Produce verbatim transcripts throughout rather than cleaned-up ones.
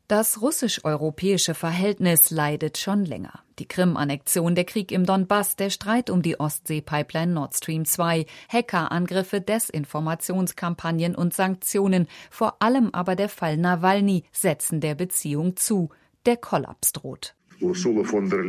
Das russisch-europäische Verhältnis leidet schon länger. Die Krim-Annexion, der Krieg im Donbass, der Streit um die Ostsee-Pipeline Nord Stream zwei, Hackerangriffe, Desinformationskampagnen und Sanktionen, vor allem aber der Fall Nawalny setzen der Beziehung zu. Der Kollaps droht. Ursula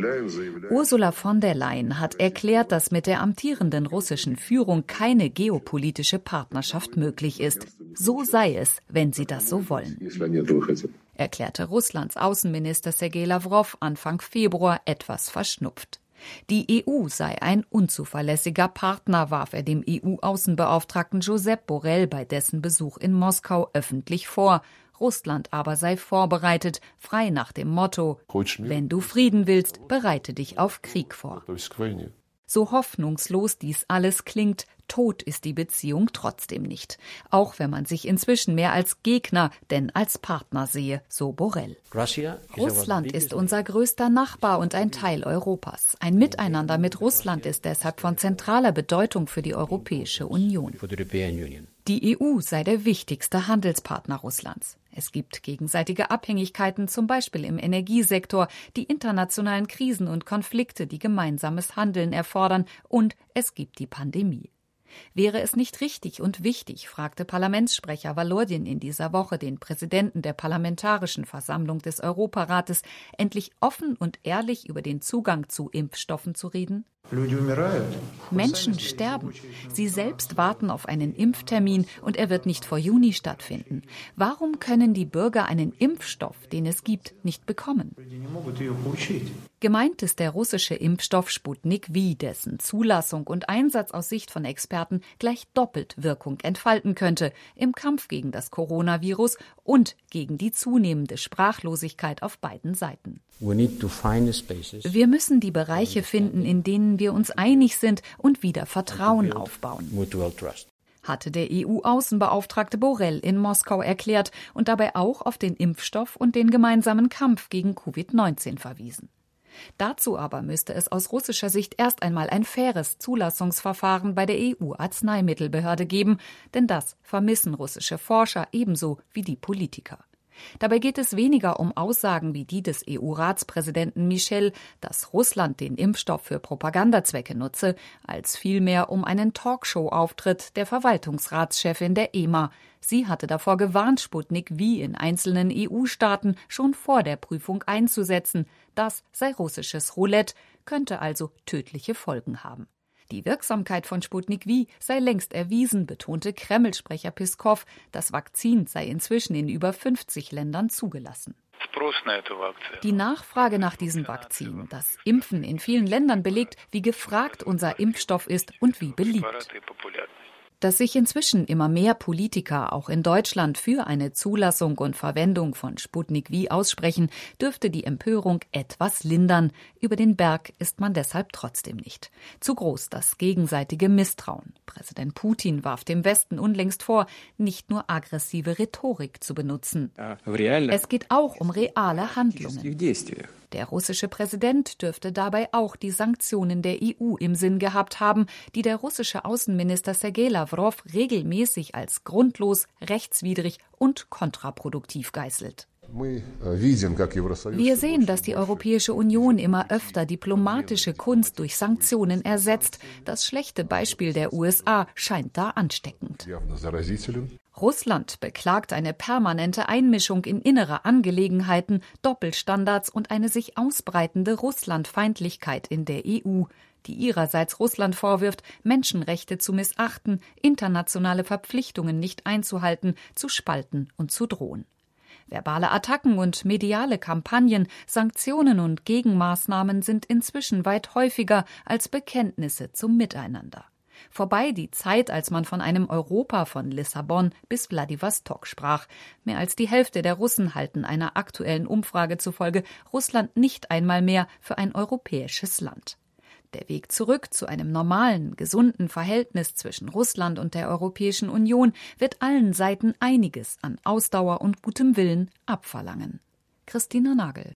von der Leyen hat erklärt, dass mit der amtierenden russischen Führung keine geopolitische Partnerschaft möglich ist. So sei es, wenn sie das so wollen, erklärte Russlands Außenminister Sergej Lawrow Anfang Februar etwas verschnupft. Die E U sei ein unzuverlässiger Partner, warf er dem E U-Außenbeauftragten Josep Borrell bei dessen Besuch in Moskau öffentlich vor. Russland aber sei vorbereitet, frei nach dem Motto: Wenn du Frieden willst, bereite dich auf Krieg vor. So hoffnungslos dies alles klingt, tot ist die Beziehung trotzdem nicht. Auch wenn man sich inzwischen mehr als Gegner, denn als Partner sehe, so Borrell. Russland ist unser größter Nachbar und ein Teil Europas. Ein Miteinander mit Russland ist deshalb von zentraler Bedeutung für die Europäische Union. Die E U sei der wichtigste Handelspartner Russlands. Es gibt gegenseitige Abhängigkeiten, zum Beispiel im Energiesektor, die internationalen Krisen und Konflikte, die gemeinsames Handeln erfordern, und es gibt die Pandemie. Wäre es nicht richtig und wichtig, fragte Parlamentssprecher Volodin in dieser Woche den Präsidenten der Parlamentarischen Versammlung des Europarates, endlich offen und ehrlich über den Zugang zu Impfstoffen zu reden? Menschen sterben. Sie selbst warten auf einen Impftermin und er wird nicht vor Juni stattfinden. Warum können die Bürger einen Impfstoff, den es gibt, nicht bekommen? Gemeint ist der russische Impfstoff Sputnik V, dessen Zulassung und Einsatz aus Sicht von Experten gleich doppelt Wirkung entfalten könnte im Kampf gegen das Coronavirus und gegen die zunehmende Sprachlosigkeit auf beiden Seiten. Wir müssen die Bereiche finden, in denen wir uns einig sind und wieder Vertrauen aufbauen, hatte der E U-Außenbeauftragte Borrell in Moskau erklärt und dabei auch auf den Impfstoff und den gemeinsamen Kampf gegen Covid neunzehn verwiesen. Dazu aber müsste es aus russischer Sicht erst einmal ein faires Zulassungsverfahren bei der E U-Arzneimittelbehörde geben, denn das vermissen russische Forscher ebenso wie die Politiker. Dabei geht es weniger um Aussagen wie die des E U-Ratspräsidenten Michel, dass Russland den Impfstoff für Propagandazwecke nutze, als vielmehr um einen Talkshow-Auftritt der Verwaltungsratschefin der E M A. Sie hatte davor gewarnt, Sputnik V in einzelnen E U-Staaten schon vor der Prüfung einzusetzen. Das sei russisches Roulette, könnte also tödliche Folgen haben. Die Wirksamkeit von Sputnik V sei längst erwiesen, betonte Kreml-Sprecher Peskow. Das Vakzin sei inzwischen in über fünfzig Ländern zugelassen. Die Nachfrage nach diesem Vakzin, das Impfen in vielen Ländern belegt, wie gefragt unser Impfstoff ist und wie beliebt. Dass sich inzwischen immer mehr Politiker auch in Deutschland für eine Zulassung und Verwendung von Sputnik V aussprechen, dürfte die Empörung etwas lindern. Über den Berg ist man deshalb trotzdem nicht. Zu groß das gegenseitige Misstrauen. Präsident Putin warf dem Westen unlängst vor, nicht nur aggressive Rhetorik zu benutzen. Es geht auch um reale Handlungen. Der russische Präsident dürfte dabei auch die Sanktionen der E U im Sinn gehabt haben, die der russische Außenminister Sergej Lawrow regelmäßig als grundlos, rechtswidrig und kontraproduktiv geißelt. Wir sehen, dass die Europäische Union immer öfter diplomatische Kunst durch Sanktionen ersetzt. Das schlechte Beispiel der U S A scheint da ansteckend. Russland beklagt eine permanente Einmischung in innere Angelegenheiten, Doppelstandards und eine sich ausbreitende Russlandfeindlichkeit in der E U, die ihrerseits Russland vorwirft, Menschenrechte zu missachten, internationale Verpflichtungen nicht einzuhalten, zu spalten und zu drohen. Verbale Attacken und mediale Kampagnen, Sanktionen und Gegenmaßnahmen sind inzwischen weit häufiger als Bekenntnisse zum Miteinander. Vorbei die Zeit, als man von einem Europa von Lissabon bis Wladiwostok sprach. Mehr als die Hälfte der Russen halten einer aktuellen Umfrage zufolge Russland nicht einmal mehr für ein europäisches Land. Der Weg zurück zu einem normalen, gesunden Verhältnis zwischen Russland und der Europäischen Union wird allen Seiten einiges an Ausdauer und gutem Willen abverlangen. Christina Nagel